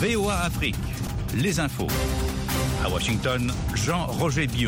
VOA Afrique, les infos. À Washington, Jean-Roger Bion.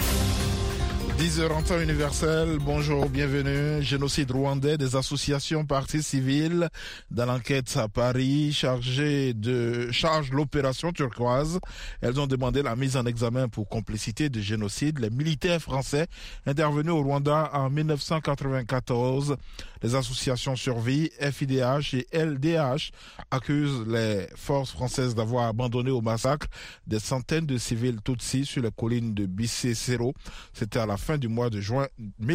10h en temps universel, bonjour, bienvenue. Génocide rwandais, des associations parties civiles dans l'enquête à Paris charge l'opération turquoise. Elles ont demandé la mise en examen pour complicité de génocide. Les militaires français intervenus au Rwanda en 1994. Les associations Survie, FIDH et LDH accusent les forces françaises d'avoir abandonné au massacre des centaines de civils Tutsis sur les collines de Bisesero. C'était à la fin du mois de juin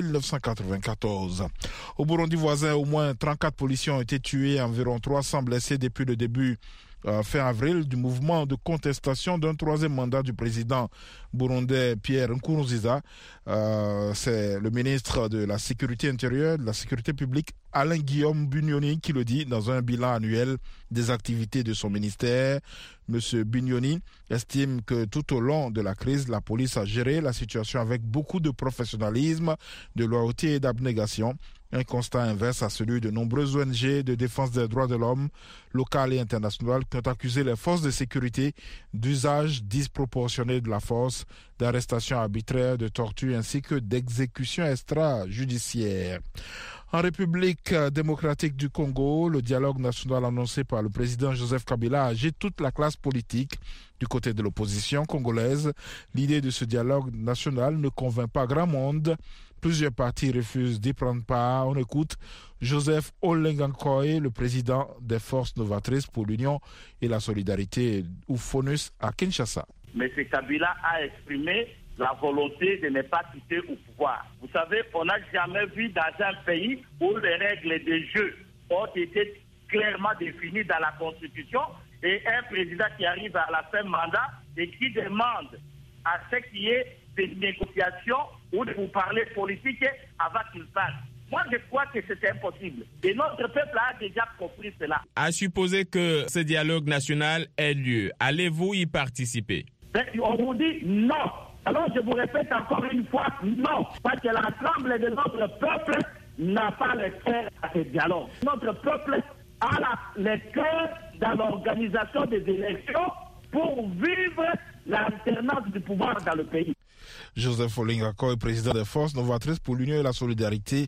1994. Au Burundi voisin, au moins 34 policiers ont été tués, environ 300 blessés depuis le début fin avril du mouvement de contestation d'un troisième mandat du président burundais Pierre Nkurunziza. C'est le ministre de la Sécurité intérieure, de la Sécurité publique, Alain-Guillaume Bunyoni, qui le dit dans un bilan annuel des activités de son ministère. Monsieur Bunyoni estime que tout au long de la crise, la police a géré la situation avec beaucoup de professionnalisme, de loyauté et d'abnégation. Un constat inverse à celui de nombreuses ONG de défense des droits de l'homme, locales et internationales, qui ont accusé les forces de sécurité d'usage disproportionné de la force, d'arrestations arbitraires, de torture ainsi que d'exécutions extrajudiciaires. En République démocratique du Congo, le dialogue national annoncé par le président Joseph Kabila agite toute la classe politique. Du côté de l'opposition congolaise, l'idée de ce dialogue national ne convainc pas grand monde. Plusieurs partis refusent d'y prendre part. On écoute Joseph Olengankoy, le président des Forces novatrices pour l'Union et la Solidarité, ou FONUS, à Kinshasa. M. Kabila a exprimé la volonté de ne pas quitter au pouvoir. Vous savez, on n'a jamais vu dans un pays où les règles de jeu ont été clairement définies dans la Constitution et un président qui arrive à la fin mandat et qui demande à ce qu'il y ait des négociations ou de vous parler politique avant qu'il passe. Moi, je crois que c'est impossible. Et notre peuple a déjà compris cela. À supposer que ce dialogue national ait lieu, allez-vous y participer? On vous dit non. Alors, je vous répète encore une fois, non. Parce que l'ensemble de notre peuple n'a pas le cœur à ce dialogue. Notre peuple a le cœur dans l'organisation des élections pour vivre l'alternance du pouvoir dans le pays. Joseph Olengankoy, président des Forces novatrices pour l'Union et la Solidarité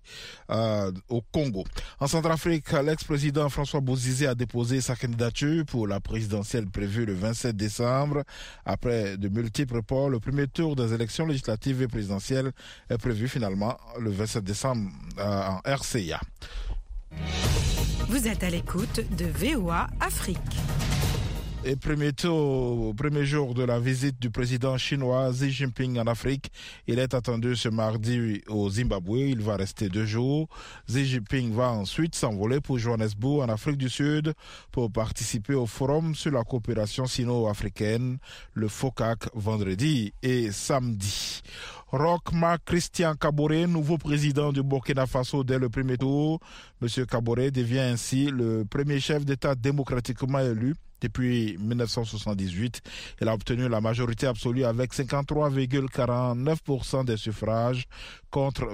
au Congo. En Centrafrique, l'ex-président François Bozizé a déposé sa candidature pour la présidentielle prévue le 27 décembre. Après de multiples reports, le premier tour des élections législatives et présidentielles est prévu finalement le 27 décembre en RCA. Vous êtes à l'écoute de VOA Afrique. Et premier jour de la visite du président chinois Xi Jinping en Afrique. Il est attendu ce mardi au Zimbabwe. Il va rester 2 jours. Xi Jinping va ensuite s'envoler pour Johannesburg en Afrique du Sud pour participer au forum sur la coopération sino-africaine, le FOCAC, vendredi et samedi. Roch Marc Christian Kaboré, nouveau président du Burkina Faso dès le premier tour. Monsieur Kaboré devient ainsi le premier chef d'État démocratiquement élu depuis 1978. Il a obtenu la majorité absolue avec 53,49% des suffrages contre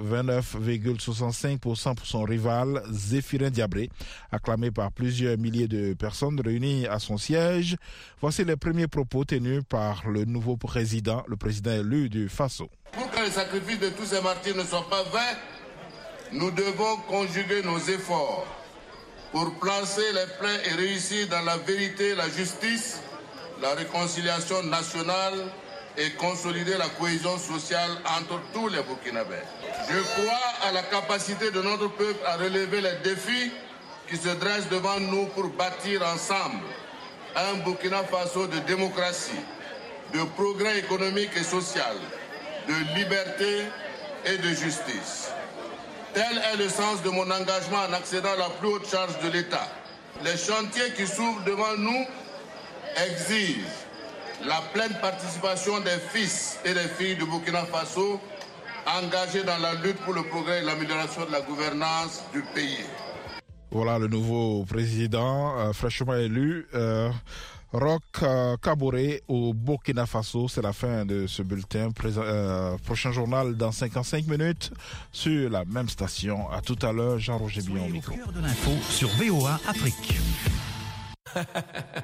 29,65% pour son rival Zéphirin Diabré, acclamé par plusieurs milliers de personnes réunies à son siège. Voici les premiers propos tenus par le nouveau président, le président élu du Faso. Pour que le sacrifice de tous ces martyrs ne soit pas vain, nous devons conjuguer nos efforts pour placer les plaies et réussir dans la vérité, la justice, la réconciliation nationale et consolider la cohésion sociale entre tous les Burkinabés. Je crois à la capacité de notre peuple à relever les défis qui se dressent devant nous pour bâtir ensemble un Burkina Faso de démocratie, de progrès économique et social, de liberté et de justice. Tel est le sens de mon engagement en accédant à la plus haute charge de l'État. Les chantiers qui s'ouvrent devant nous exigent la pleine participation des fils et des filles du Burkina Faso engagés dans la lutte pour le progrès et l'amélioration de la gouvernance du pays. Voilà le nouveau président fraîchement élu. Roch Kaboré au Burkina Faso. C'est la fin de ce bulletin. Prochain journal dans 55 minutes sur la même station. À tout à l'heure, Jean-Roger Bion au micro. Au cœur de l'info sur VOA Afrique.